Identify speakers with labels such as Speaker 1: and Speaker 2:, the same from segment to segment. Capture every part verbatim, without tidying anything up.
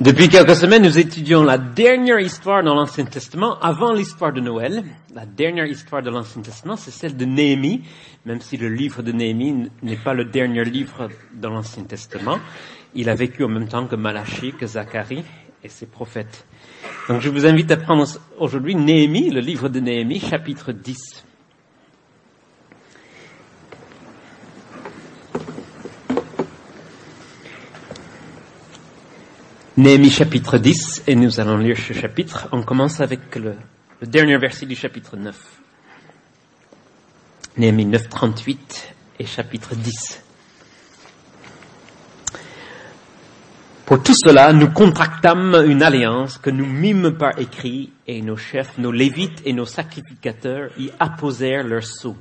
Speaker 1: Depuis quelques semaines, nous étudions la dernière histoire dans l'Ancien Testament, avant l'histoire de Noël. La dernière histoire de l'Ancien Testament, c'est celle de Néhémie, même si le livre de Néhémie n'est pas le dernier livre dans l'Ancien Testament. Il a vécu en même temps que Malachie, que Zacharie et ses prophètes. Donc je vous invite à prendre aujourd'hui Néhémie, le livre de Néhémie, chapitre dix. Néhémie chapitre dix, et nous allons lire ce chapitre. On commence avec le, le dernier verset du chapitre neuf. Néhémie neuf, trente-huit et chapitre dix. Pour tout cela, nous contractâmes une alliance que nous mîmes par écrit, et nos chefs, nos lévites et nos sacrificateurs y apposèrent leurs sceaux.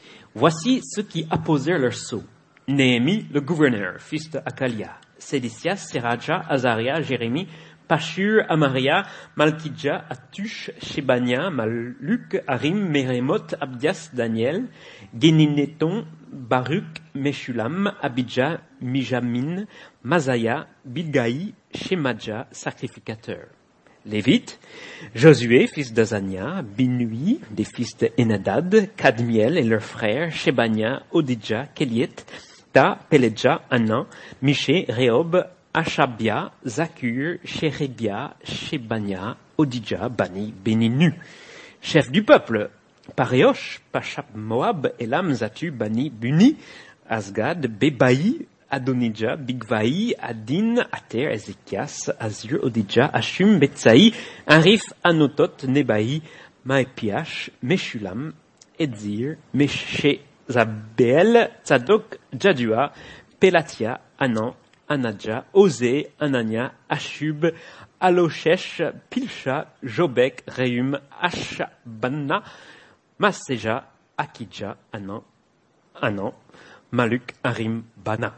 Speaker 1: Voici ceux qui apposèrent leurs sceaux. Néhémie, le gouverneur, fils de Hakalia. Sédécias, Seraja, Azaria, Jérémie, Pashur, Amaria, Malkidja, Atush, Shebania, Maluk, Harim, Meremoth, Abdias, Daniel, Géninéton, Baruch, Meshulam, Abidja, Mijamin, Mazaya, Bilgaï, Shemaja, sacrificateur. Lévites, Josué, fils d'Azania, Binui, des fils de Enadad, Kadmiel et leurs frères, Shebania, Odidja, Kéliet, Ta, Peledja, Anan, Miché, Rehob, Achabia, Zakur, Sherebia, Shebania, Odidja, Bani, Beninu. Chef du peuple, Paréosh, Pachap, Moab, Elam, Zatu, Bani, Buni, Asgad, Bebaï, Adonijah, Bigvaï, Adin, Ater, Ézéchias, Azur, Odidja, Hashum, Betsaï, Arif, Anotot, Nebaï, Maépiach, Meshulam, Edzir, Meshe, Zabeel, Tzadok, Jadua, Pelatia, Anan, Anadja, Osé, Anania, Ashub, Aloshesh, Pilcha, Jobek, Reum, Ashabana, Maseja, Akidja, Anan, Anan, Maluk, Harim, Bana.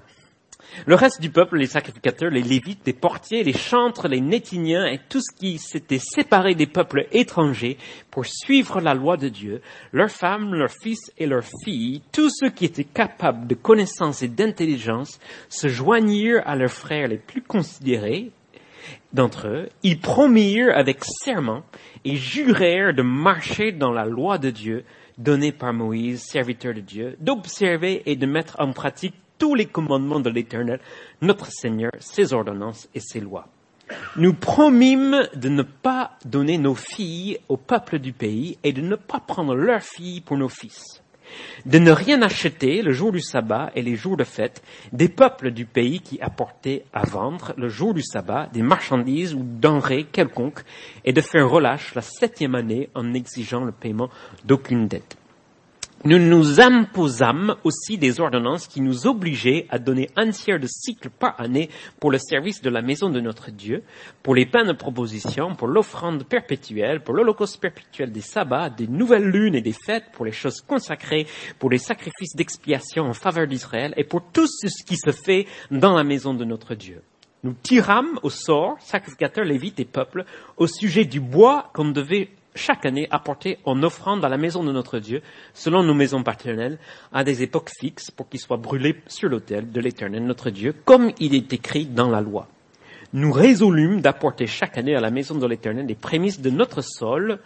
Speaker 1: Le reste du peuple, les sacrificateurs, les lévites, les portiers, les chantres, les nétiniens et tout ce qui s'était séparé des peuples étrangers pour suivre la loi de Dieu, leurs femmes, leurs fils et leurs filles, tous ceux qui étaient capables de connaissance et d'intelligence, se joignirent à leurs frères les plus considérés d'entre eux. Ils promirent avec serment et jurèrent de marcher dans la loi de Dieu donnée par Moïse, serviteur de Dieu, d'observer et de mettre en pratique tous les commandements de l'Éternel, notre Seigneur, ses ordonnances et ses lois. Nous promîmes de ne pas donner nos filles au peuple du pays et de ne pas prendre leurs filles pour nos fils. De ne rien acheter le jour du sabbat et les jours de fête des peuples du pays qui apportaient à vendre le jour du sabbat des marchandises ou denrées quelconques et de faire relâche la septième année en exigeant le paiement d'aucune dette. Nous nous imposâmes aussi des ordonnances qui nous obligeaient à donner un tiers de cycle par année pour le service de la maison de notre Dieu, pour les pains de proposition, pour l'offrande perpétuelle, pour l'holocauste perpétuel des sabbats, des nouvelles lunes et des fêtes, pour les choses consacrées, pour les sacrifices d'expiation en faveur d'Israël et pour tout ce qui se fait dans la maison de notre Dieu. Nous tirâmes au sort, sacrificateurs, lévites et peuples, au sujet du bois qu'on devait chaque année apporter en offrande à la maison de notre Dieu, selon nos maisons paternelles, à des époques fixes pour qu'il soit brûlé sur l'autel de l'Éternel notre Dieu, comme il est écrit dans la loi. Nous résolûmes d'apporter chaque année à la maison de l'Éternel les prémices de notre sol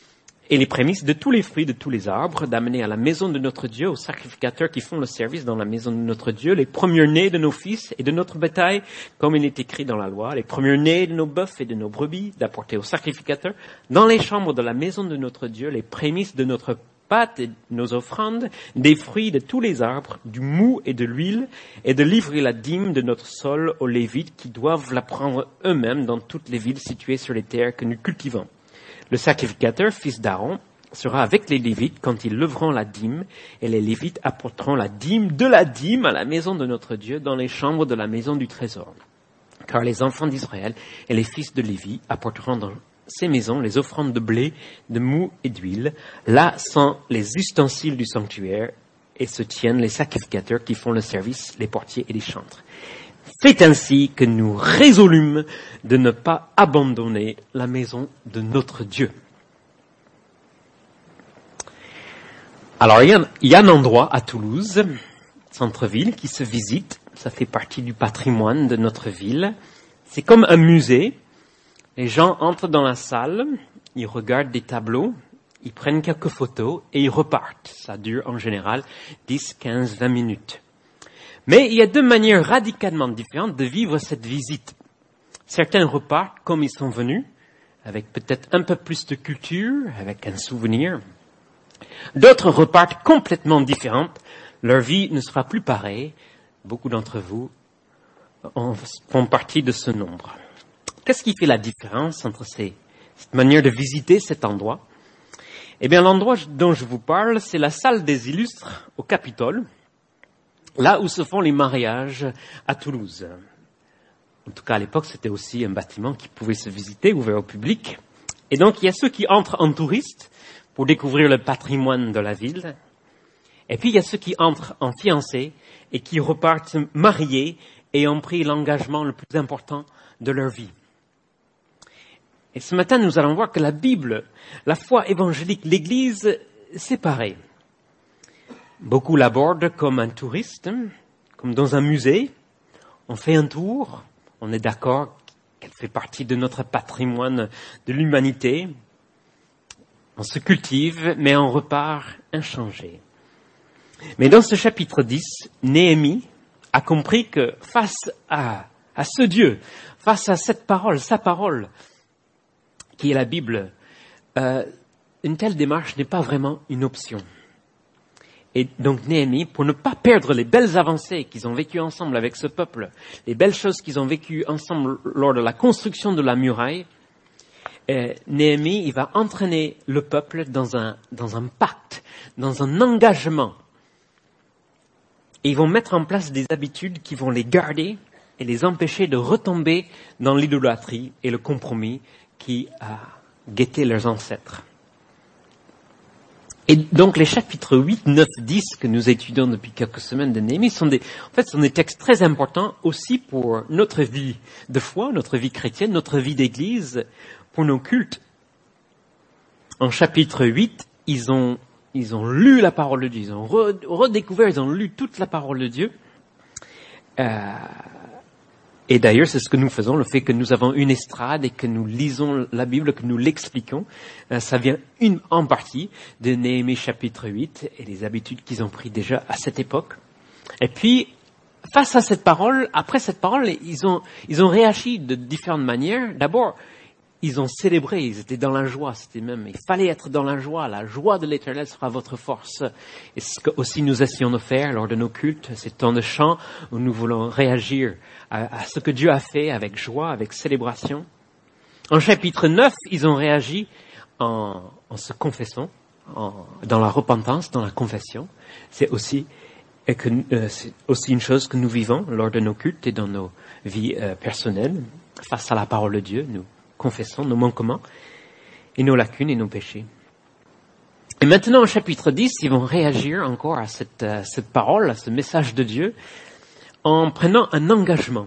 Speaker 1: et les prémices de tous les fruits de tous les arbres, d'amener à la maison de notre Dieu, aux sacrificateurs qui font le service dans la maison de notre Dieu, les premiers-nés de nos fils et de notre bétail, comme il est écrit dans la loi, les premiers-nés de nos bœufs et de nos brebis, d'apporter aux sacrificateurs, dans les chambres de la maison de notre Dieu, les prémices de notre pâte et de nos offrandes, des fruits de tous les arbres, du mou et de l'huile, et de livrer la dîme de notre sol aux Lévites qui doivent la prendre eux-mêmes dans toutes les villes situées sur les terres que nous cultivons. Le sacrificateur, fils d'Aaron, sera avec les Lévites quand ils leveront la dîme, et les Lévites apporteront la dîme de la dîme à la maison de notre Dieu dans les chambres de la maison du trésor. Car les enfants d'Israël et les fils de Lévi apporteront dans ces maisons les offrandes de blé, de mou et d'huile. Là sont les ustensiles du sanctuaire et se tiennent les sacrificateurs qui font le service, les portiers et les chantres. C'est ainsi que nous résolûmes de ne pas abandonner la maison de notre Dieu. Alors, il y a, il y a un endroit à Toulouse, centre-ville, qui se visite. Ça fait partie du patrimoine de notre ville. C'est comme un musée. Les gens entrent dans la salle, ils regardent des tableaux, ils prennent quelques photos et ils repartent. Ça dure en général dix, quinze, vingt minutes. Mais il y a deux manières radicalement différentes de vivre cette visite. Certains repartent comme ils sont venus, avec peut-être un peu plus de culture, avec un souvenir. D'autres repartent complètement différentes. Leur vie ne sera plus pareille. Beaucoup d'entre vous en font partie de ce nombre. Qu'est-ce qui fait la différence entre ces, cette manière de visiter cet endroit? Eh bien, l'endroit dont je vous parle, c'est la salle des illustres au Capitole, là où se font les mariages à Toulouse. En tout cas, à l'époque, c'était aussi un bâtiment qui pouvait se visiter, ouvert au public. Et donc, il y a ceux qui entrent en touristes pour découvrir le patrimoine de la ville. Et puis, il y a ceux qui entrent en fiancés et qui repartent mariés et ont pris l'engagement le plus important de leur vie. Et ce matin, nous allons voir que la Bible, la foi évangélique, l'Église, c'est pareil. Beaucoup l'abordent comme un touriste, comme dans un musée. On fait un tour, on est d'accord qu'elle fait partie de notre patrimoine de l'humanité. On se cultive, mais on repart inchangé. Mais dans ce chapitre dix, Néhémie a compris que face à, à ce Dieu, face à cette parole, sa parole, qui est la Bible, euh, une telle démarche n'est pas vraiment une option. Et donc Néhémie, pour ne pas perdre les belles avancées qu'ils ont vécues ensemble avec ce peuple, les belles choses qu'ils ont vécues ensemble lors de la construction de la muraille, euh, Néhémie, il va entraîner le peuple dans un, dans un pacte, dans un engagement. Et ils vont mettre en place des habitudes qui vont les garder et les empêcher de retomber dans l'idolâtrie et le compromis qui a guetté leurs ancêtres. Et donc les chapitres huit, neuf, dix que nous étudions depuis quelques semaines de Néhémie sont des, en fait, sont des textes très importants aussi pour notre vie de foi, notre vie chrétienne, notre vie d'église, pour nos cultes. En chapitre huit, ils ont, ils ont lu la parole de Dieu, ils ont redécouvert, ils ont lu toute la parole de Dieu. Euh, Et d'ailleurs, c'est ce que nous faisons, le fait que nous avons une estrade et que nous lisons la Bible, que nous l'expliquons, euh, ça vient une, en partie de Néhémie chapitre huit et les habitudes qu'ils ont prises déjà à cette époque. Et puis, face à cette parole, après cette parole, ils ont, ils ont réagi de différentes manières. D'abord, ils ont célébré, ils étaient dans la joie, c'était même, il fallait être dans la joie, la joie de l'Éternel sera votre force. Et ce que aussi nous essayons de faire lors de nos cultes, ces temps de chant où nous voulons réagir à, à ce que Dieu a fait avec joie, avec célébration. En chapitre neuf, ils ont réagi en, en se confessant, en, dans la repentance, dans la confession. C'est aussi, et que, euh, c'est aussi une chose que nous vivons lors de nos cultes et dans nos vies euh, personnelles, face à la parole de Dieu, nous confessons nos manquements et nos lacunes et nos péchés. Et maintenant, au chapitre dix, ils vont réagir encore à cette, à cette parole, à ce message de Dieu, en prenant un engagement.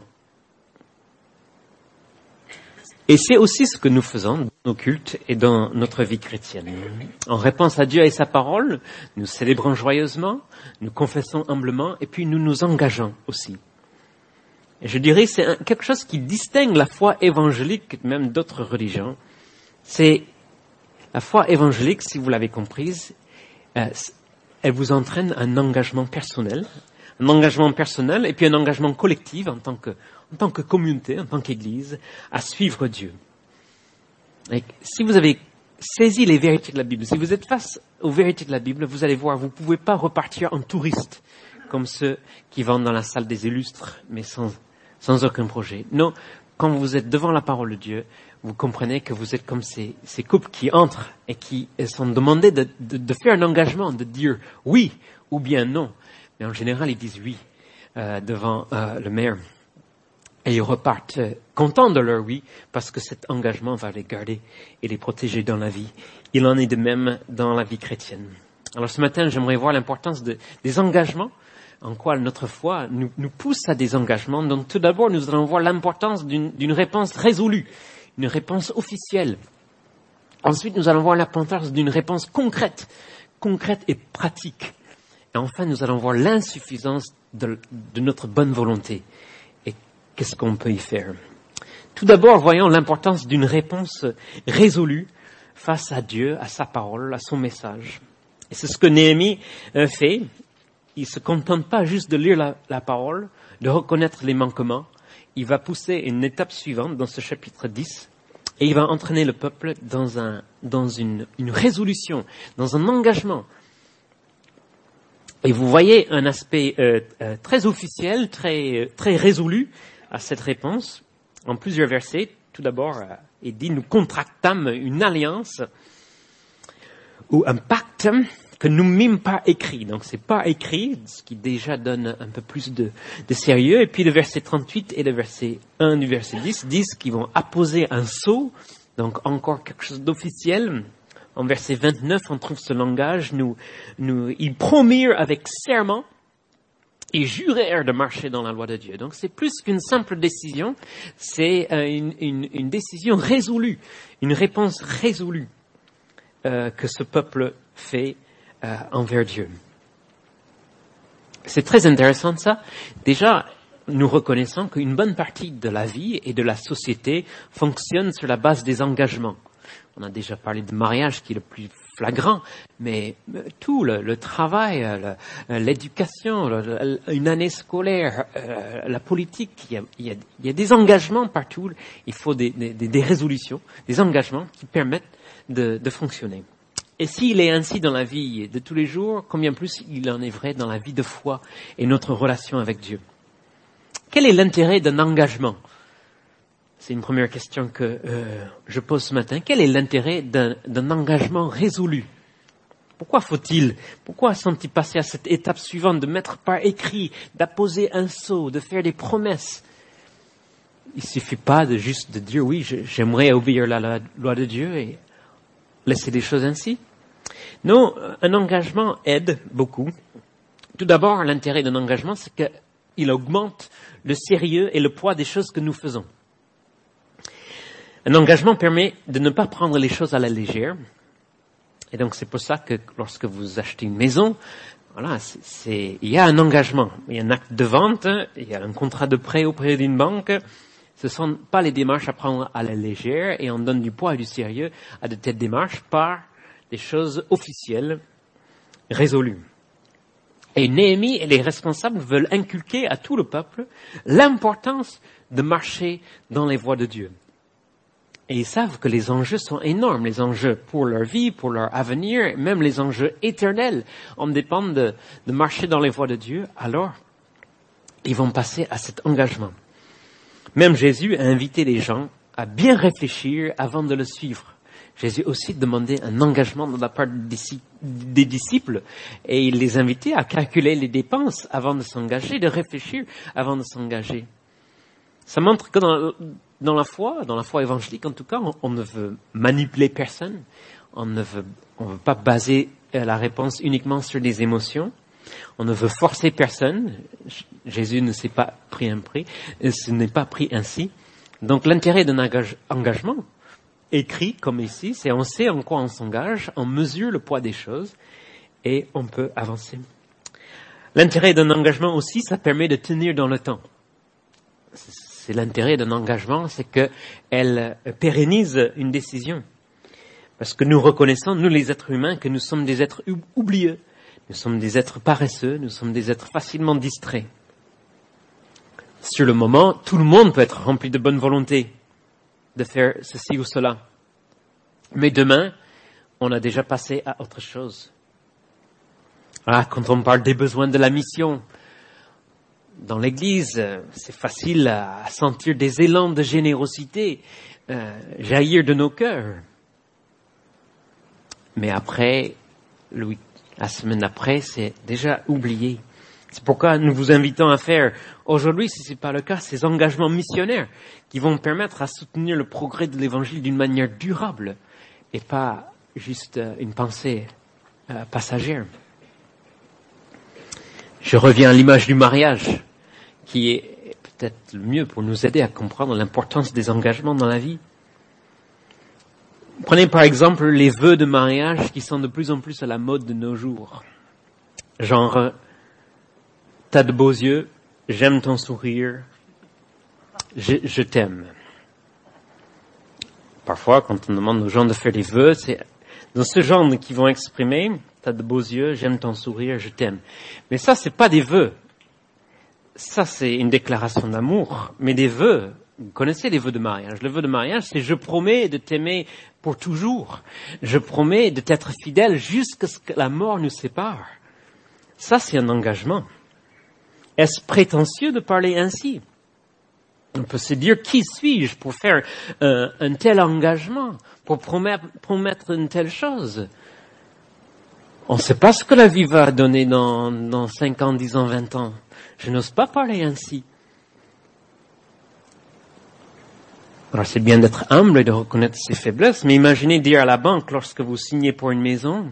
Speaker 1: Et c'est aussi ce que nous faisons dans nos cultes et dans notre vie chrétienne. En réponse à Dieu et sa parole, nous célébrons joyeusement, nous confessons humblement, et puis nous nous engageons aussi. Et je dirais, c'est un, quelque chose qui distingue la foi évangélique même d'autres religions. C'est la foi évangélique, si vous l'avez comprise, euh, elle vous entraîne un engagement personnel, un engagement personnel et puis un engagement collectif en tant que, en tant que communauté, en tant qu'Église, à suivre Dieu. Et si vous avez saisi les vérités de la Bible, si vous êtes face aux vérités de la Bible, vous allez voir, vous ne pouvez pas repartir en touriste comme ceux qui vont dans la salle des illustres, mais sans sans aucun projet. Non, quand vous êtes devant la parole de Dieu, vous comprenez que vous êtes comme ces, ces couples qui entrent et qui sont demandés de, de, de faire un engagement, de dire oui ou bien non. Mais en général, ils disent oui euh, devant euh, le maire. Et ils repartent euh, contents de leur oui parce que cet engagement va les garder et les protéger dans la vie. Il en est de même dans la vie chrétienne. Alors ce matin, j'aimerais voir l'importance de, des engagements, en quoi notre foi nous, nous pousse à des engagements. Donc tout d'abord, nous allons voir l'importance d'une, d'une réponse résolue, une réponse officielle. Ensuite, nous allons voir l'importance d'une réponse concrète, concrète et pratique. Et enfin, nous allons voir l'insuffisance de, de notre bonne volonté et qu'est-ce qu'on peut y faire. Tout d'abord, voyons l'importance d'une réponse résolue face à Dieu, à sa parole, à son message. Et c'est ce que Néhémie euh, fait. Il se contente pas juste de lire la, la parole, de reconnaître les manquements. Il va pousser une étape suivante dans ce chapitre dix et il va entraîner le peuple dans un, dans une, une résolution, dans un engagement. Et vous voyez un aspect euh, euh, très officiel, très, très résolu à cette réponse. En plusieurs versets, tout d'abord, euh, il dit « Nous contractâmes une alliance ou un pacte que nous mîmes pas écrit. » Donc, c'est pas écrit, ce qui déjà donne un peu plus de, de sérieux. Et puis, le verset trente-huit et le verset un du verset dix disent qu'ils vont apposer un sceau, donc encore quelque chose d'officiel. En verset vingt-neuf, on trouve ce langage. Nous, nous, ils promirent avec serment et jurèrent de marcher dans la loi de Dieu. Donc, c'est plus qu'une simple décision, c'est euh, une, une, une décision résolue, une réponse résolue euh, que ce peuple fait euh, envers Dieu. C'est très intéressant ça. Déjà, nous reconnaissons qu'une bonne partie de la vie et de la société fonctionne sur la base des engagements. On a déjà parlé de mariage qui est le plus flagrant, mais tout, le, le travail, le, l'éducation, le, une année scolaire, euh, la politique, il y, a, il, y a, il y a des engagements partout. Il faut des, des, des résolutions, des engagements qui permettent de, de fonctionner. Et s'il est ainsi dans la vie de tous les jours, combien plus il en est vrai dans la vie de foi et notre relation avec Dieu. Quel est l'intérêt d'un engagement ? C'est une première question que euh, je pose ce matin. Quel est l'intérêt d'un, d'un engagement résolu ? Pourquoi faut-il, pourquoi sont-ils passés à cette étape suivante de mettre par écrit, d'apposer un sceau, de faire des promesses ? Il suffit pas de juste de dire oui, je, j'aimerais obéir à la loi de Dieu et laisser les choses ainsi. Non, un engagement aide beaucoup. Tout d'abord, l'intérêt d'un engagement, c'est qu'il augmente le sérieux et le poids des choses que nous faisons. Un engagement permet de ne pas prendre les choses à la légère. Et donc, c'est pour ça que lorsque vous achetez une maison, voilà, c'est, c'est, il y a un engagement. Il y a un acte de vente, il y a un contrat de prêt auprès d'une banque. Ce ne sont pas les démarches à prendre à la légère et on donne du poids et du sérieux à de telles démarches par des choses officielles, résolues. Et Néhémie et les responsables veulent inculquer à tout le peuple l'importance de marcher dans les voies de Dieu. Et ils savent que les enjeux sont énormes, les enjeux pour leur vie, pour leur avenir, même les enjeux éternels en dépendent de, de marcher dans les voies de Dieu. Alors, ils vont passer à cet engagement. Même Jésus a invité les gens à bien réfléchir avant de le suivre. Jésus aussi demandait un engagement de la part des disciples et il les invitait à calculer les dépenses avant de s'engager, de réfléchir avant de s'engager. Ça montre que dans, dans la foi, dans la foi évangélique en tout cas, on, on ne veut manipuler personne, on ne veut, on veut pas baser la réponse uniquement sur des émotions, on ne veut forcer personne. Jésus ne s'est pas pris un prix, ce n'est pas pris ainsi. Donc l'intérêt d'un engage, engagement écrit comme ici, c'est on sait en quoi on s'engage, on mesure le poids des choses et on peut avancer. L'intérêt d'un engagement aussi, ça permet de tenir dans le temps. C'est l'intérêt d'un engagement, c'est qu'elle pérennise une décision. Parce que nous reconnaissons, nous les êtres humains, que nous sommes des êtres oublieux. Nous sommes des êtres paresseux, nous sommes des êtres facilement distraits. Sur le moment, tout le monde peut être rempli de bonne volonté de faire ceci ou cela. Mais demain, on a déjà passé à autre chose. Ah, quand on parle des besoins de la mission, dans l'Église, c'est facile à sentir des élans de générosité euh, jaillir de nos cœurs. Mais après, le, la semaine après, c'est déjà oublié. C'est pourquoi nous vous invitons à faire aujourd'hui, si ce n'est pas le cas, ces engagements missionnaires qui vont permettre à soutenir le progrès de l'Évangile d'une manière durable et pas juste une pensée euh, passagère. Je reviens à l'image du mariage, qui est peut-être le mieux pour nous aider à comprendre l'importance des engagements dans la vie. Prenez par exemple les vœux de mariage qui sont de plus en plus à la mode de nos jours. Genre, t'as de beaux yeux, j'aime ton sourire, je, je t'aime. Parfois, quand on demande aux gens de faire des vœux, c'est dans ce genre qui vont exprimer « t'as de beaux yeux, j'aime ton sourire, je t'aime ». Mais ça, c'est pas des vœux. Ça, c'est une déclaration d'amour. Mais des vœux, vous connaissez les vœux de mariage. Le vœu de mariage, c'est « je promets de t'aimer pour toujours. Je promets de t'être fidèle jusqu'à ce que la mort nous sépare ». Ça, c'est un engagement. Est-ce prétentieux de parler ainsi? On peut se dire, qui suis-je pour faire euh, un tel engagement, pour promettre, promettre une telle chose? On ne sait pas ce que la vie va donner dans, dans cinq ans, dix ans, vingt ans. Je n'ose pas parler ainsi. Alors c'est bien d'être humble et de reconnaître ses faiblesses, mais imaginez dire à la banque lorsque vous signez pour une maison,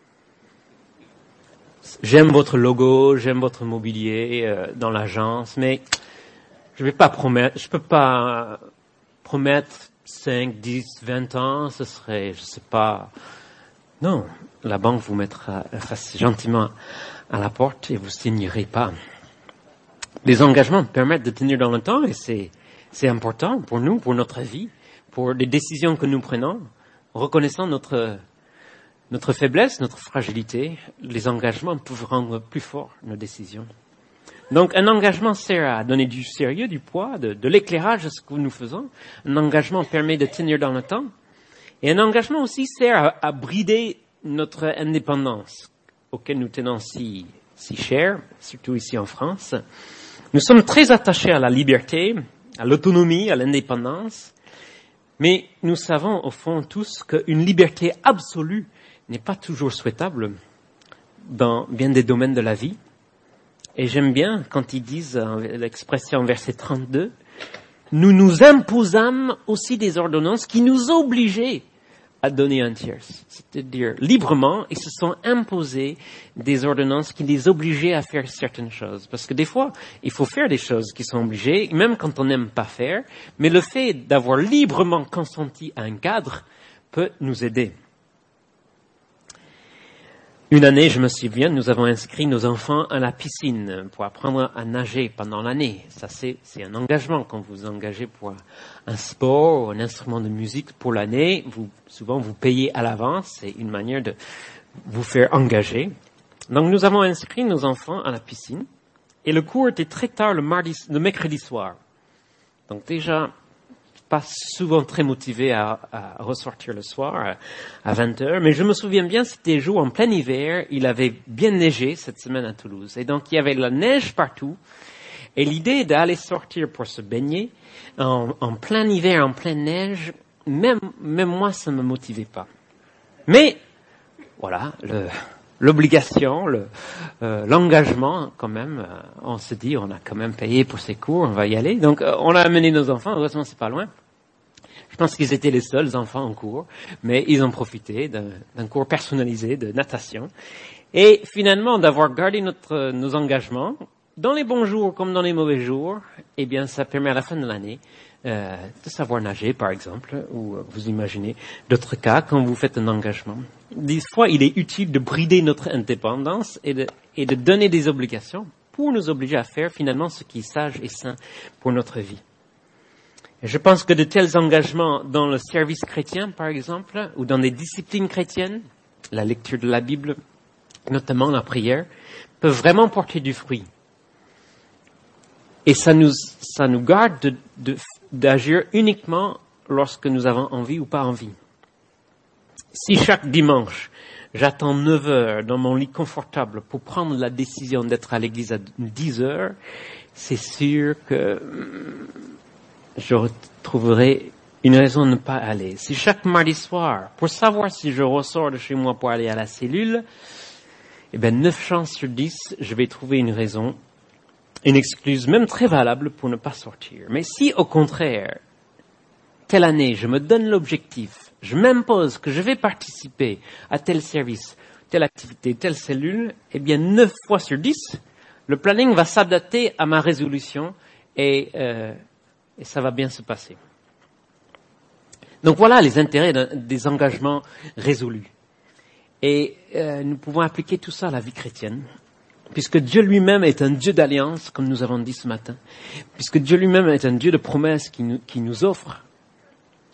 Speaker 1: j'aime votre logo, j'aime votre mobilier euh, dans l'agence, mais je vais pas promettre, je peux pas promettre cinq, dix, vingt ans, ce serait, je sais pas. Non, la banque vous mettra face gentiment à la porte et vous signerez pas. Les engagements permettent de tenir dans le temps et c'est, c'est important pour nous, pour notre vie, pour les décisions que nous prenons, reconnaissant notre, notre faiblesse, notre fragilité. Les engagements peuvent rendre plus fort nos décisions. Donc, un engagement sert à donner du sérieux, du poids, de, de l'éclairage à ce que nous faisons. Un engagement permet de tenir dans le temps. Et un engagement aussi sert à, à brider notre indépendance, auquel nous tenons si, si cher, surtout ici en France. Nous sommes très attachés à la liberté, à l'autonomie, à l'indépendance. Mais nous savons au fond tous qu'une liberté absolue n'est pas toujours souhaitable dans bien des domaines de la vie. Et j'aime bien quand ils disent l'expression verset trente-deux, nous nous imposâmes aussi des ordonnances qui nous obligeaient à donner un tiers. C'est-à-dire, librement, ils se sont imposés des ordonnances qui les obligeaient à faire certaines choses. Parce que des fois, il faut faire des choses qui sont obligées, même quand on n'aime pas faire, mais le fait d'avoir librement consenti à un cadre peut nous aider. Une année, je me souviens, nous avons inscrit nos enfants à la piscine pour apprendre à nager pendant l'année. Ça, c'est, c'est un engagement. Quand vous vous engagez pour un sport ou un instrument de musique pour l'année, vous, souvent vous payez à l'avance. C'est une manière de vous faire engager. Donc, nous avons inscrit nos enfants à la piscine. Et le cours était très tard le mardi, le mercredi soir. Donc, déjà, pas souvent très motivé à, à ressortir le soir à, à vingt heures, mais je me souviens bien, c'était jour en plein hiver, il avait bien neigé cette semaine à Toulouse, et donc il y avait de la neige partout, et l'idée d'aller sortir pour se baigner en, en plein hiver, en pleine neige, même, même moi, ça ne me motivait pas. Mais, voilà, le, l'obligation, le, euh, l'engagement, quand même, euh, on se dit, on a quand même payé pour ces cours, on va y aller. Donc, euh, on a amené nos enfants, heureusement, c'est pas loin. Je pense qu'ils étaient les seuls enfants en cours, mais ils ont profité d'un, d'un cours personnalisé de natation. Et finalement, d'avoir gardé notre, nos engagements, dans les bons jours comme dans les mauvais jours, eh bien, ça permet à la fin de l'année euh, de savoir nager, par exemple, ou vous imaginez d'autres cas quand vous faites un engagement. Des fois, il est utile de brider notre indépendance et de, et de donner des obligations pour nous obliger à faire finalement ce qui est sage et sain pour notre vie. Et je pense que de tels engagements dans le service chrétien, par exemple, ou dans des disciplines chrétiennes, la lecture de la Bible, notamment la prière, peuvent vraiment porter du fruit. Et ça nous, ça nous garde de, de, d'agir uniquement lorsque nous avons envie ou pas envie. Si chaque dimanche, j'attends neuf heures dans mon lit confortable pour prendre la décision d'être à l'église à dix heures, c'est sûr que je retrouverai une raison de ne pas aller. Si chaque mardi soir, pour savoir si je ressors de chez moi pour aller à la cellule, eh ben, neuf chances sur dix, je vais trouver une raison, une excuse, même très valable, pour ne pas sortir. Mais si, au contraire, telle année, je me donne l'objectif, je m'impose que je vais participer à tel service, telle activité, telle cellule, eh bien, neuf fois sur dix, le planning va s'adapter à ma résolution et, euh, et ça va bien se passer. Donc voilà les intérêts des engagements résolus. Et euh, nous pouvons appliquer tout ça à la vie chrétienne, puisque Dieu lui-même est un Dieu d'alliance, comme nous avons dit ce matin, puisque Dieu lui-même est un Dieu de promesses qui nous, qui nous offre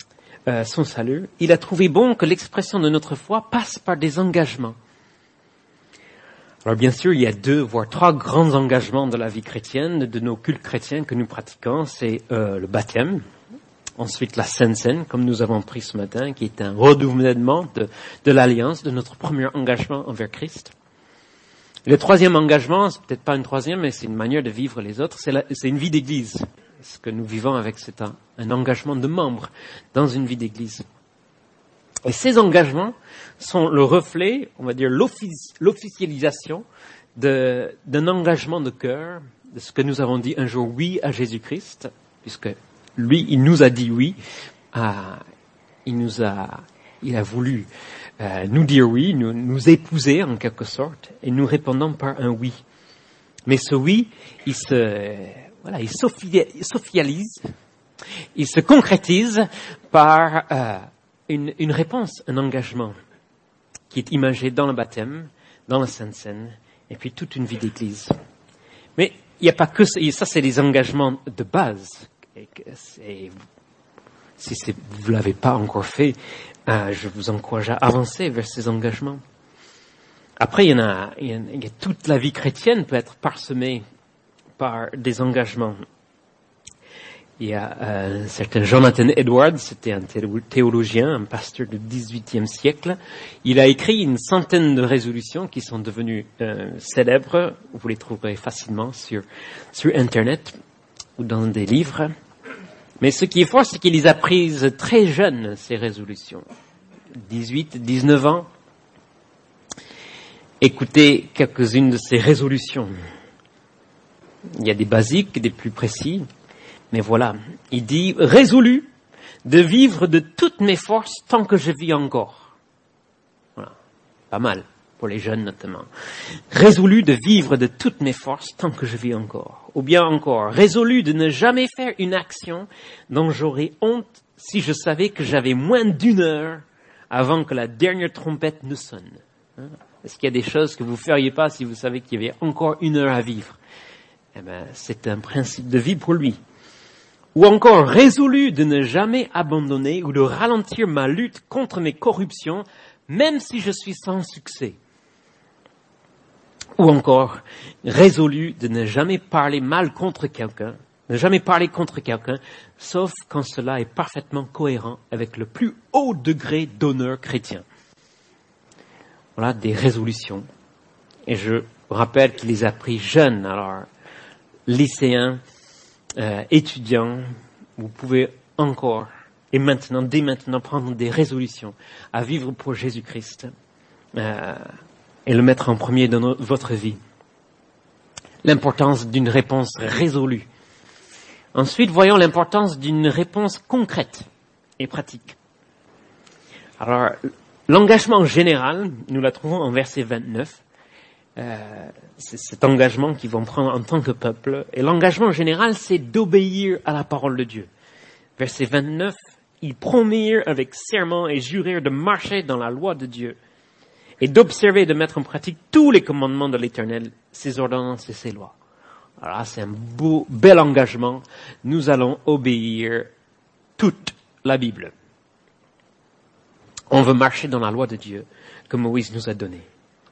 Speaker 1: euh, son salut, il a trouvé bon que l'expression de notre foi passe par des engagements. Alors bien sûr, il y a deux, voire trois grands engagements de la vie chrétienne, de nos cultes chrétiens que nous pratiquons. C'est euh, le baptême, ensuite la Sainte Seine, comme nous avons pris ce matin, qui est un renouvellement de, de l'alliance, de notre premier engagement envers Christ. Et le troisième engagement, c'est peut-être pas une troisième, mais c'est une manière de vivre les autres, c'est, la, c'est une vie d'église. Ce que nous vivons avec, c'est un, un engagement de membre dans une vie d'église. Et ces engagements sont le reflet, on va dire, l'offici- l'officialisation de, d'un engagement de cœur, de ce que nous avons dit un jour oui à Jésus-Christ, puisque lui, il nous a dit oui, à, il nous a, il a voulu euh, nous dire oui, nous, nous épouser en quelque sorte, et nous répondons par un oui. Mais ce oui, il se, voilà, il s'officialise, il se concrétise par euh, une, une réponse, un engagement qui est imagé dans le baptême, dans la Sainte Seine, et puis toute une vie d'église. Mais il n'y a pas que ça, ça c'est les engagements de base. Et que c'est, si c'est, vous ne l'avez pas encore fait, euh, je vous encourage à avancer vers ces engagements. Après, il y en a, il y a, il y a toute la vie chrétienne peut être parsemée par des engagements. Il y a euh, un certain Jonathan Edwards, c'était un théologien, un pasteur du dix-huitième siècle. Il a écrit une centaine de résolutions qui sont devenues euh, célèbres. Vous les trouverez facilement sur sur Internet ou dans des livres. Mais ce qui est fort, c'est qu'il les a prises très jeunes, ces résolutions. dix-huit, dix-neuf ans. Écoutez quelques-unes de ces résolutions. Il y a des basiques, des plus précis. Mais voilà, il dit « Résolu de vivre de toutes mes forces tant que je vis encore. » Voilà, pas mal, pour les jeunes notamment. « Résolu de vivre de toutes mes forces tant que je vis encore. » Ou bien encore, « Résolu de ne jamais faire une action dont j'aurais honte si je savais que j'avais moins d'une heure avant que la dernière trompette ne sonne. » Hein? Est-ce qu'il y a des choses que vous ne feriez pas si vous savez qu'il y avait encore une heure à vivre? Eh ben, c'est un principe de vie pour lui. Ou encore, résolu de ne jamais abandonner ou de ralentir ma lutte contre mes corruptions, même si je suis sans succès. Ou encore, résolu de ne jamais parler mal contre quelqu'un, ne jamais parler contre quelqu'un, sauf quand cela est parfaitement cohérent avec le plus haut degré d'honneur chrétien. Voilà des résolutions. Et je rappelle qu'il les a pris jeunes, alors lycéens, euh, étudiants, vous pouvez encore et maintenant, dès maintenant, prendre des résolutions à vivre pour Jésus-Christ euh, et le mettre en premier dans no- votre vie. L'importance d'une réponse résolue. Ensuite, voyons l'importance d'une réponse concrète et pratique. Alors, l'engagement général, nous la trouvons en verset vingt-neuf. Euh, c'est cet engagement qu'ils vont prendre en tant que peuple. Et l'engagement général, c'est d'obéir à la parole de Dieu. Verset vingt-neuf, ils promirent avec serment et jurèrent de marcher dans la loi de Dieu et d'observer et de mettre en pratique tous les commandements de l'Éternel, ses ordonnances et ses lois. Alors là, c'est un beau, bel engagement. Nous allons obéir toute la Bible. On veut marcher dans la loi de Dieu que Moïse nous a donnée.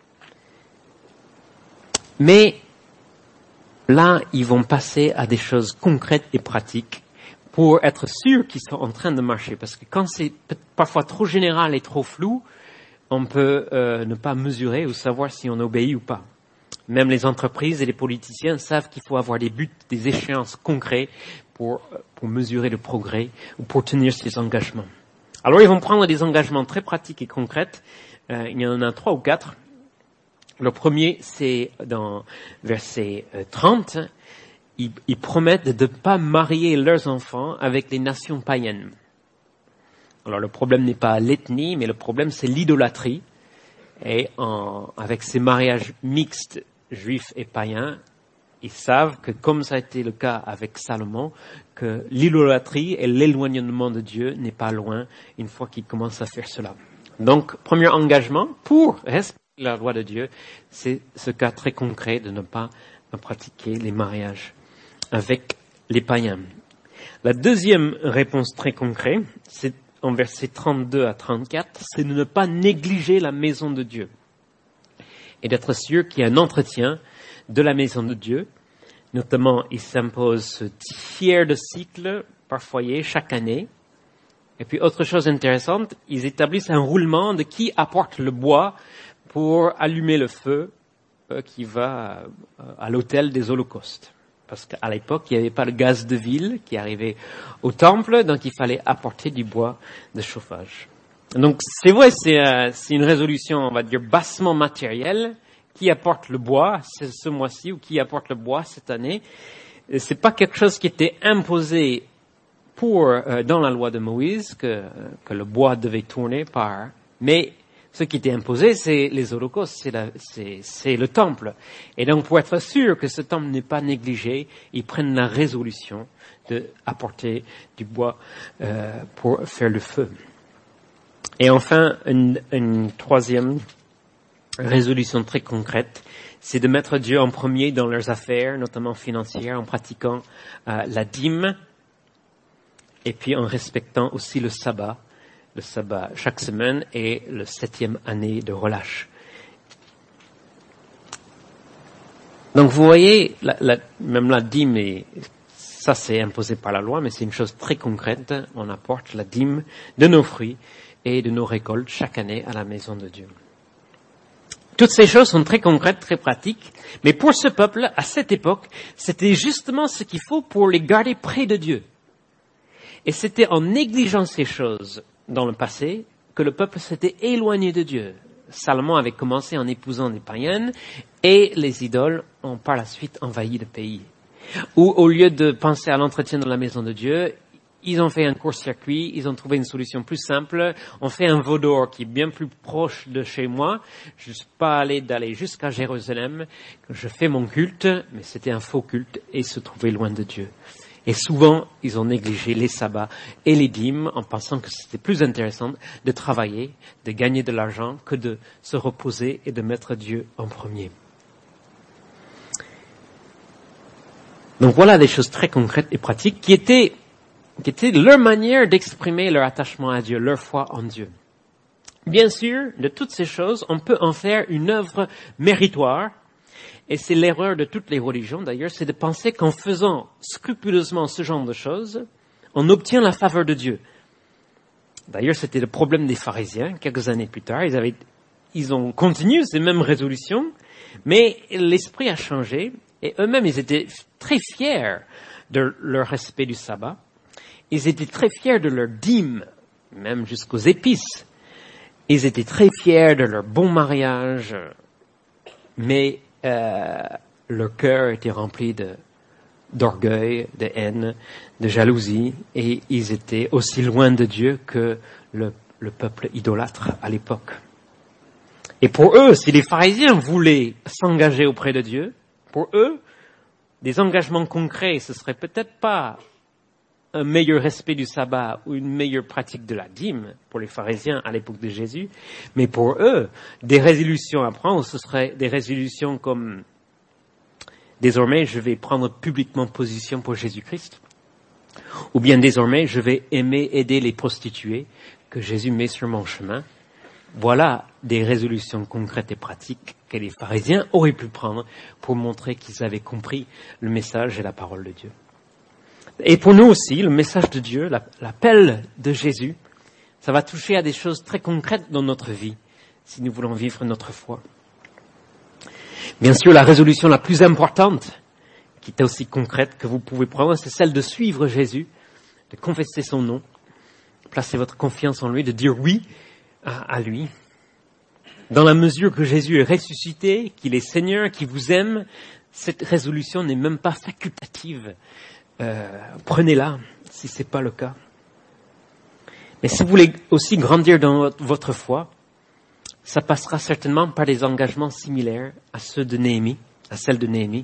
Speaker 1: Mais là, ils vont passer à des choses concrètes et pratiques pour être sûrs qu'ils sont en train de marcher. Parce que quand c'est parfois trop général et trop flou, on peut euh, ne pas mesurer ou savoir si on obéit ou pas. Même les entreprises et les politiciens savent qu'il faut avoir des buts, des échéances concrets pour, pour mesurer le progrès ou pour tenir ces engagements. Alors, ils vont prendre des engagements très pratiques et concrets. Euh, il y en a trois ou quatre. Le premier, c'est dans verset trente. Ils, ils promettent de ne pas marier leurs enfants avec les nations païennes. Alors, le problème n'est pas l'ethnie, mais le problème, c'est l'idolâtrie. Et en, avec ces mariages mixtes, juifs et païens, ils savent que, comme ça a été le cas avec Salomon, que l'idolâtrie et l'éloignement de Dieu n'est pas loin une fois qu'ils commencent à faire cela. Donc, premier engagement pour respecter la loi de Dieu, c'est ce cas très concret de ne pas pratiquer les mariages avec les païens. La deuxième réponse très concrète, c'est en versets trente-deux à trente-quatre, c'est de ne pas négliger la maison de Dieu et d'être sûr qu'il y a un entretien de la maison de Dieu. Notamment, il s'impose dix tiers de cycle par foyer chaque année. Et puis, autre chose intéressante, ils établissent un roulement de qui apporte le bois pour allumer le feu euh, qui va euh, à l'autel des holocaustes. Parce qu'à l'époque, il n'y avait pas le gaz de ville qui arrivait au temple, donc il fallait apporter du bois de chauffage. Donc, c'est vrai, c'est, euh, c'est une résolution, on va dire, bassement matérielle. Qui apporte le bois ce mois-ci ou qui apporte le bois cette année. C'est pas quelque chose qui était imposé pour euh, dans la loi de Moïse que, que le bois devait tourner par. Mais ce qui était imposé, c'est les holocaustes, c'est, la, c'est, c'est le temple. Et donc, pour être sûr que ce temple n'est pas négligé, ils prennent la résolution de apporter du bois euh, pour faire le feu. Et enfin, une, une troisième résolution très concrète, c'est de mettre Dieu en premier dans leurs affaires, notamment financières, en pratiquant euh, la dîme et puis en respectant aussi le sabbat, le sabbat chaque semaine et le septième année de relâche. Donc vous voyez, la, la, même la dîme, est, ça c'est imposé par la loi, mais c'est une chose très concrète. On apporte la dîme de nos fruits et de nos récoltes chaque année à la maison de Dieu. Toutes ces choses sont très concrètes, très pratiques, mais pour ce peuple, à cette époque, c'était justement ce qu'il faut pour les garder près de Dieu. Et c'était en négligeant ces choses dans le passé que le peuple s'était éloigné de Dieu. Salomon avait commencé en épousant des païennes et les idoles ont par la suite envahi le pays. Ou au lieu de penser à l'entretien de la maison de Dieu, ils ont fait un court-circuit, ils ont trouvé une solution plus simple. On fait un veau d'or qui est bien plus proche de chez moi. Je ne suis pas allé d'aller jusqu'à Jérusalem. Je fais mon culte, mais c'était un faux culte et se trouvait loin de Dieu. Et souvent, ils ont négligé les sabbats et les dîmes en pensant que c'était plus intéressant de travailler, de gagner de l'argent que de se reposer et de mettre Dieu en premier. Donc voilà des choses très concrètes et pratiques qui étaient qui était leur manière d'exprimer leur attachement à Dieu, leur foi en Dieu. Bien sûr, de toutes ces choses, on peut en faire une œuvre méritoire, et c'est l'erreur de toutes les religions d'ailleurs, c'est de penser qu'en faisant scrupuleusement ce genre de choses, on obtient la faveur de Dieu. D'ailleurs, c'était le problème des pharisiens, quelques années plus tard, ils avaient, ils ont continué ces mêmes résolutions, mais l'esprit a changé, et eux-mêmes, ils étaient très fiers de leur respect du sabbat. Ils étaient très fiers de leur dîme, même jusqu'aux épices. Ils étaient très fiers de leur bon mariage, mais euh, leur cœur était rempli de, d'orgueil, de haine, de jalousie, et ils étaient aussi loin de Dieu que le, le peuple idolâtre à l'époque. Et pour eux, si les pharisiens voulaient s'engager auprès de Dieu, pour eux, des engagements concrets, ce serait peut-être pas un meilleur respect du sabbat ou une meilleure pratique de la dîme pour les pharisiens à l'époque de Jésus, mais pour eux, des résolutions à prendre, ce seraient des résolutions comme « Désormais, je vais prendre publiquement position pour Jésus-Christ » ou bien « Désormais, je vais aimer, aider les prostituées que Jésus met sur mon chemin ». Voilà des résolutions concrètes et pratiques que les pharisiens auraient pu prendre pour montrer qu'ils avaient compris le message et la parole de Dieu. Et pour nous aussi, le message de Dieu, l'appel de Jésus, ça va toucher à des choses très concrètes dans notre vie, si nous voulons vivre notre foi. Bien sûr, la résolution la plus importante, qui est aussi concrète que vous pouvez prendre, c'est celle de suivre Jésus, de confesser son nom, placer votre confiance en lui, de dire oui à, à lui. Dans la mesure que Jésus est ressuscité, qu'il est Seigneur, qu'il vous aime, cette résolution n'est même pas facultative. Euh, prenez-la, si c'est pas le cas. Mais si vous voulez aussi grandir dans votre foi, ça passera certainement par des engagements similaires à ceux de Néhémie, à celle de Néhémie.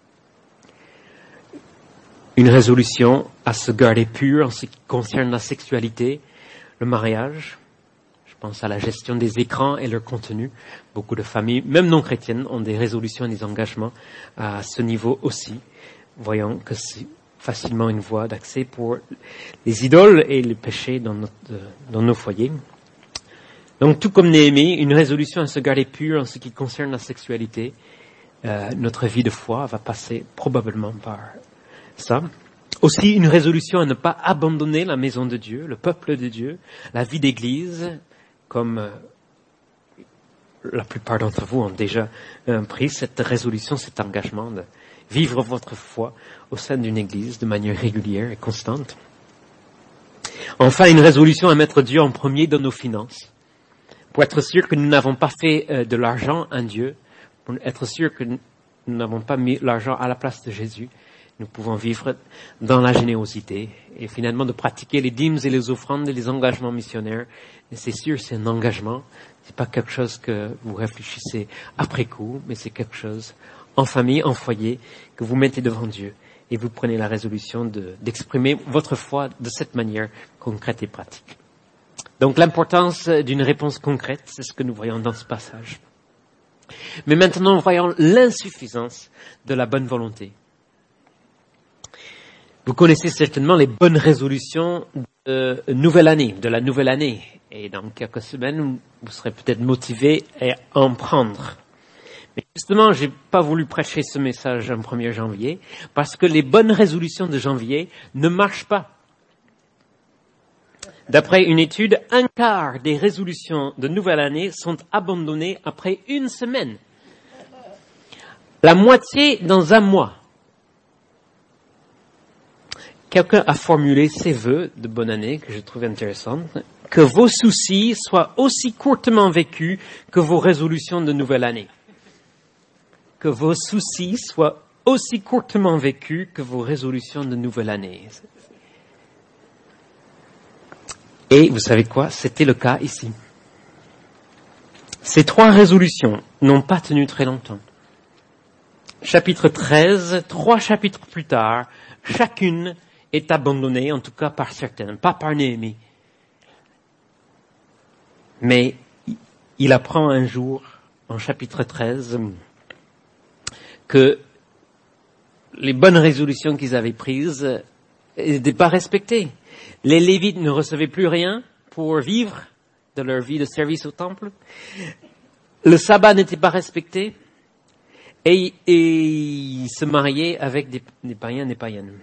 Speaker 1: Une résolution à se garder pur en ce qui concerne la sexualité, le mariage. Je pense à la gestion des écrans et leur contenu. Beaucoup de familles, même non chrétiennes, ont des résolutions et des engagements à ce niveau aussi. Voyons que c'est facilement une voie d'accès pour les idoles et les péchés dans, notre, dans nos foyers. Donc, tout comme Néhémie, une résolution à se garder pur en ce qui concerne la sexualité, euh, notre vie de foi va passer probablement par ça. Aussi, une résolution à ne pas abandonner la maison de Dieu, le peuple de Dieu, la vie d'église, comme euh, la plupart d'entre vous ont déjà euh, pris cette résolution, cet engagement de vivre votre foi au sein d'une église de manière régulière et constante. Enfin, une résolution à mettre Dieu en premier dans nos finances, pour être sûr que nous n'avons pas fait euh, de l'argent un Dieu, pour être sûr que nous n'avons pas mis l'argent à la place de Jésus. Nous pouvons vivre dans la générosité et finalement de pratiquer les dîmes et les offrandes et les engagements missionnaires. Et c'est sûr, c'est un engagement. C'est pas quelque chose que vous réfléchissez après coup, mais c'est quelque chose en famille, en foyer, que vous mettez devant Dieu et vous prenez la résolution de, d'exprimer votre foi de cette manière concrète et pratique. Donc l'importance d'une réponse concrète, c'est ce que nous voyons dans ce passage. Mais maintenant, voyons l'insuffisance de la bonne volonté. Vous connaissez certainement les bonnes résolutions de nouvelle année, de la nouvelle année. Et dans quelques semaines, vous serez peut-être motivé à en prendre. Mais justement, j'ai pas voulu prêcher ce message en premier janvier, parce que les bonnes résolutions de janvier ne marchent pas. D'après une étude, un quart des résolutions de nouvelle année sont abandonnées après une semaine. La moitié dans un mois. Quelqu'un a formulé ses vœux de bonne année, que je trouve intéressant. Que vos soucis soient aussi courtement vécus que vos résolutions de nouvelle année. Que vos soucis soient aussi courtement vécus que vos résolutions de nouvelle année. Et vous savez quoi? C'était le cas ici. Ces trois résolutions n'ont pas tenu très longtemps. Chapitre treize, trois chapitres plus tard, chacune est abandonnée, en tout cas par certains, pas par Néhémie. Mais il apprend un jour, en chapitre treize, que les bonnes résolutions qu'ils avaient prises n'étaient pas respectées. Les Lévites ne recevaient plus rien pour vivre de leur vie de service au temple. Le sabbat n'était pas respecté. Et, et ils se mariaient avec des, des païens et des païennes.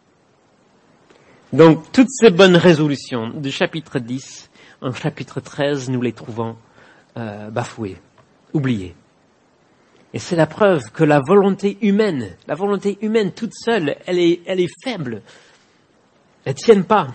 Speaker 1: Donc, toutes ces bonnes résolutions du chapitre dix, en chapitre treize, nous les trouvons euh, bafouées, oubliées. Et c'est la preuve que la volonté humaine, la volonté humaine toute seule, elle est, elle est faible. Elle ne tient pas.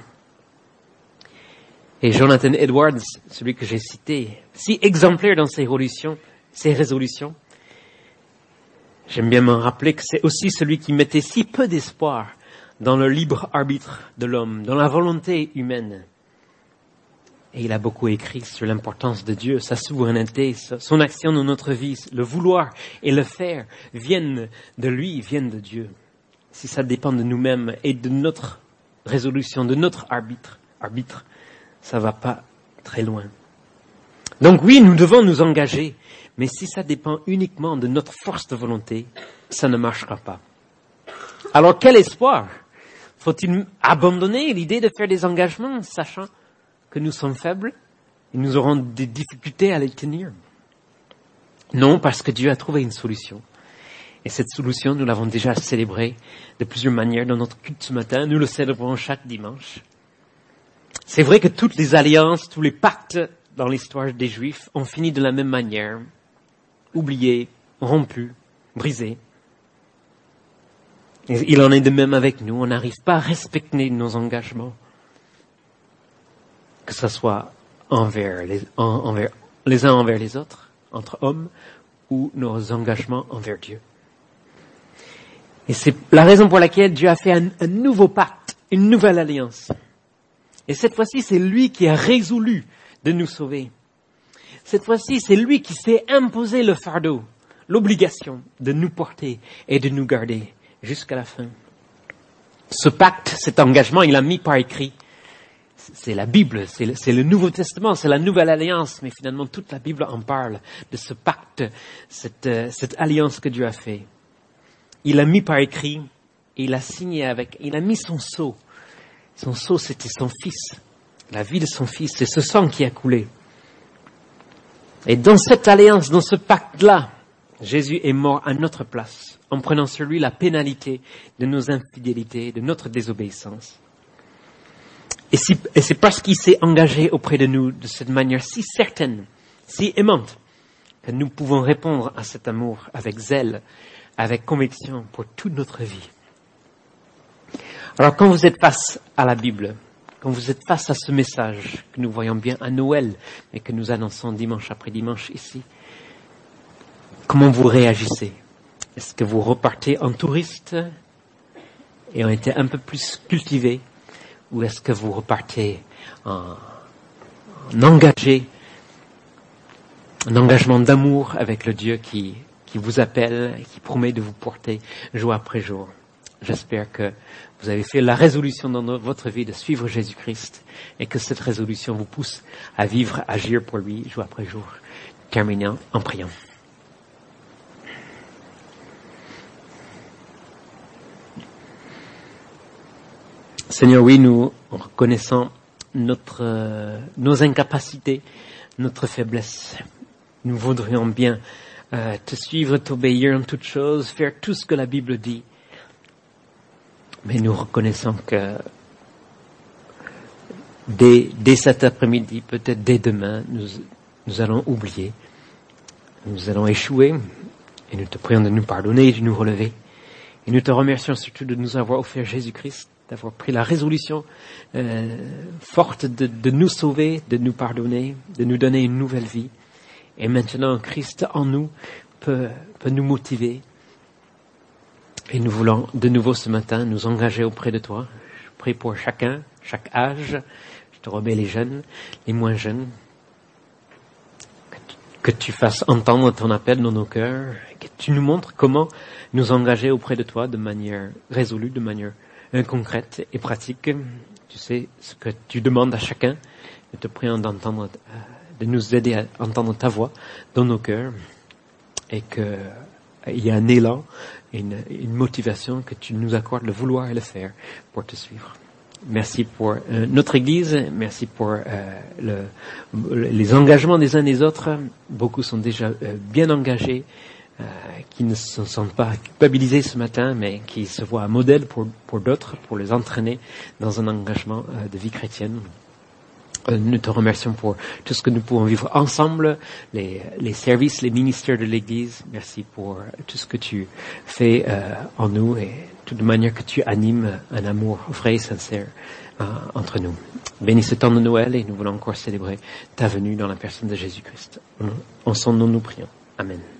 Speaker 1: Et Jonathan Edwards, celui que j'ai cité, si exemplaire dans ses résolutions, ses résolutions, j'aime bien me rappeler que c'est aussi celui qui mettait si peu d'espoir dans le libre arbitre de l'homme, dans la volonté humaine. Et il a beaucoup écrit sur l'importance de Dieu, sa souveraineté, son action dans notre vie, le vouloir et le faire viennent de lui, viennent de Dieu. Si ça dépend de nous-mêmes et de notre résolution, de notre arbitre, arbitre, ça va pas très loin. Donc oui, nous devons nous engager, mais si ça dépend uniquement de notre force de volonté, ça ne marchera pas. Alors quel espoir? Faut-il abandonner l'idée de faire des engagements, sachant que nous sommes faibles et nous aurons des difficultés à les tenir? Non, parce que Dieu a trouvé une solution. Et cette solution, nous l'avons déjà célébrée de plusieurs manières dans notre culte ce matin. Nous le célébrons chaque dimanche. C'est vrai que toutes les alliances, tous les pactes dans l'histoire des Juifs ont fini de la même manière. Oubliés, rompus, brisés. Et il en est de même avec nous. On n'arrive pas à respecter nos engagements. Que ce soit envers les, en, envers, les uns envers les autres, entre hommes, ou nos engagements envers Dieu. Et c'est la raison pour laquelle Dieu a fait un, un nouveau pacte, une nouvelle alliance. Et cette fois-ci, c'est lui qui a résolu de nous sauver. Cette fois-ci, c'est lui qui s'est imposé le fardeau, l'obligation de nous porter et de nous garder jusqu'à la fin. Ce pacte, cet engagement, il l'a mis par écrit. C'est la Bible, c'est le, c'est le Nouveau Testament, c'est la Nouvelle Alliance, mais finalement toute la Bible en parle de ce pacte, cette, cette alliance que Dieu a fait. Il l'a mis par écrit Et il a signé avec, il a mis son sceau. Son sceau, c'était son fils. La vie de son fils, c'est ce sang qui a coulé. Et dans cette alliance, dans ce pacte-là, Jésus est mort à notre place, en prenant sur lui la pénalité de nos infidélités, de notre désobéissance. Et, si, et c'est parce qu'il s'est engagé auprès de nous de cette manière si certaine, si aimante, que nous pouvons répondre à cet amour avec zèle, avec conviction pour toute notre vie. Alors quand vous êtes face à la Bible, quand vous êtes face à ce message que nous voyons bien à Noël et que nous annonçons dimanche après dimanche ici, comment vous réagissez? Est-ce que vous repartez en touriste et ont été un peu plus cultivés? Ou est-ce que vous repartez en, en engagé, un engagement d'amour avec le Dieu qui, qui vous appelle et qui promet de vous porter jour après jour? J'espère que vous avez fait la résolution dans no- votre vie de suivre Jésus-Christ et que cette résolution vous pousse à vivre, à agir pour lui jour après jour. Terminant en priant. Seigneur, oui, nous reconnaissons notre, euh, nos incapacités, notre faiblesse. Nous voudrions bien euh, te suivre, t'obéir en toutes choses, faire tout ce que la Bible dit. Mais nous reconnaissons que dès, dès cet après-midi, peut-être dès demain, nous, nous allons oublier, nous allons échouer, et nous te prions de nous pardonner et de nous relever. Et nous te remercions surtout de nous avoir offert Jésus-Christ, d'avoir pris la résolution euh, forte de, de nous sauver, de nous pardonner, de nous donner une nouvelle vie. Et maintenant, Christ en nous peut, peut nous motiver. Et nous voulons de nouveau ce matin nous engager auprès de toi. Je prie pour chacun, chaque âge. Je te remets les jeunes, les moins jeunes. Que tu, que tu fasses entendre ton appel dans nos cœurs. Que tu nous montres comment nous engager auprès de toi de manière résolue, de manière concrète et pratique. Tu sais ce que tu demandes à chacun. Nous te prions d'entendre, de nous aider à entendre ta voix dans nos cœurs. Et que il y a un élan, une, une motivation que tu nous accordes le vouloir et le faire pour te suivre. Merci pour euh, notre Église, merci pour euh, le, les engagements des uns des autres. Beaucoup sont déjà euh, bien engagés, euh, qui ne se sentent pas culpabilisés ce matin, mais qui se voient un modèle pour, pour d'autres, pour les entraîner dans un engagement euh, de vie chrétienne. Nous te remercions pour tout ce que nous pouvons vivre ensemble, les, les services, les ministères de l'Église. Merci pour tout ce que tu fais euh, en nous et de toute manière que tu animes un amour vrai et sincère euh, entre nous. Bénis ce temps de Noël et nous voulons encore célébrer ta venue dans la personne de Jésus-Christ. En son nom nous prions. Amen.